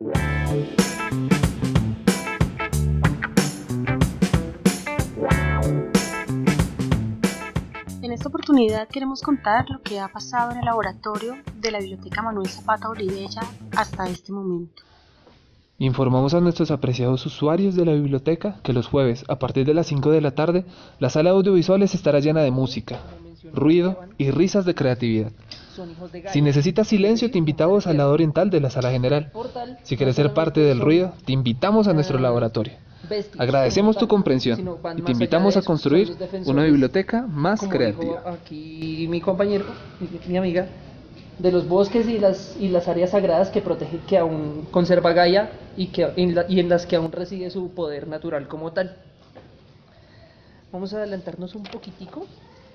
En esta oportunidad queremos contar lo que ha pasado en el laboratorio de la Biblioteca Manuel Zapata Olivella hasta este momento. Informamos a nuestros apreciados usuarios de la biblioteca que los jueves, a partir de las 5 de la tarde, la sala de audiovisuales estará llena de música, ruido y risas de creatividad. Si necesitas silencio, te invitamos al lado oriental de la sala general. Si quieres ser parte del ruido, te invitamos a nuestro laboratorio. Agradecemos tu comprensión y te invitamos a construir una biblioteca más creativa. Aquí mi compañero, mi amiga, de los bosques y las áreas sagradas que protege, que aún conserva Gaia y en las que aún reside su poder natural como tal. Vamos a adelantarnos un poquitico.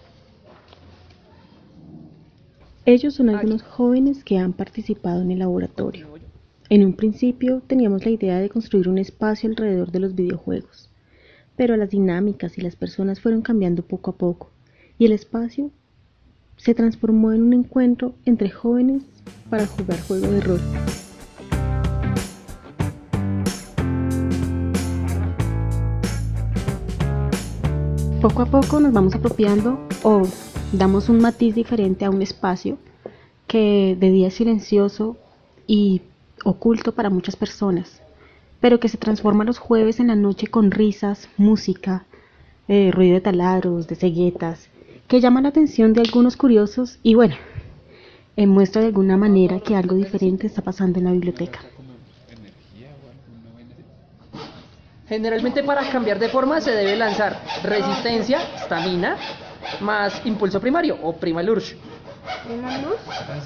Ellos son algunos jóvenes que han participado en el laboratorio. En un principio teníamos la idea de construir un espacio alrededor de los videojuegos, pero las dinámicas y las personas fueron cambiando poco a poco, y el espacio se transformó en un encuentro entre jóvenes para jugar juegos de rol. Poco a poco nos vamos apropiando o damos un matiz diferente a un espacio que de día es silencioso y oculto para muchas personas, pero que se transforma los jueves en la noche con risas, música, ruido de taladros, de ceguetas, que llama la atención de algunos curiosos y bueno, muestra de alguna manera que algo diferente está pasando en la biblioteca. Generalmente para cambiar de forma se debe lanzar resistencia, estamina, más impulso primario o primal urge. ¿Una luz?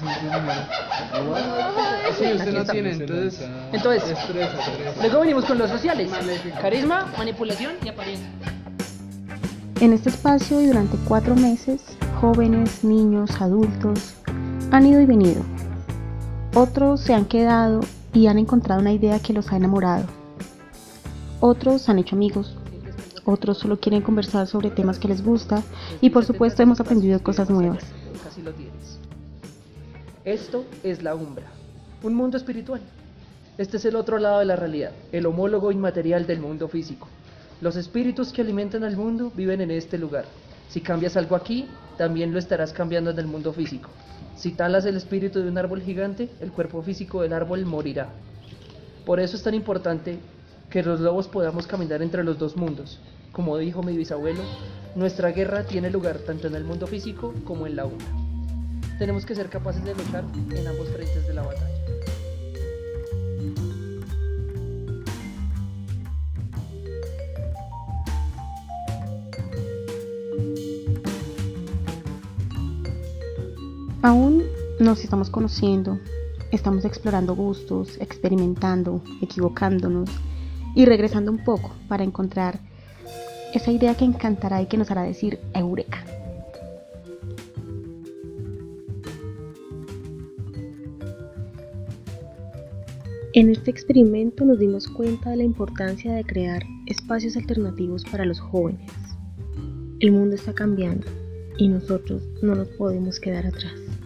Sí, usted no tiene, entonces luego venimos con los sociales: carisma, manipulación y apariencia. En este espacio y durante 4 meses, jóvenes, niños, adultos han ido y venido. Otros se han quedado y han encontrado una idea que los ha enamorado. Otros han hecho amigos. Otros solo quieren conversar sobre temas que les gusta y por supuesto hemos aprendido cosas nuevas. Casi lo tienes. Esto es la Umbra, un mundo espiritual. Este es el otro lado de la realidad, el homólogo inmaterial del mundo físico. Los espíritus que alimentan al mundo viven en este lugar. Si cambias algo aquí, también lo estarás cambiando en el mundo físico. Si talas el espíritu de un árbol gigante, el cuerpo físico del árbol morirá. Por eso es tan importante que los lobos podamos caminar entre los dos mundos. Como dijo mi bisabuelo, nuestra guerra tiene lugar tanto en el mundo físico como en la Umbra. Tenemos que ser capaces de luchar en ambos frentes de la batalla. Aún nos estamos conociendo, estamos explorando gustos, experimentando, equivocándonos y regresando un poco para encontrar esa idea que encantará y que nos hará decir ¡Eureka! En este experimento nos dimos cuenta de la importancia de crear espacios alternativos para los jóvenes. El mundo está cambiando y nosotros no nos podemos quedar atrás.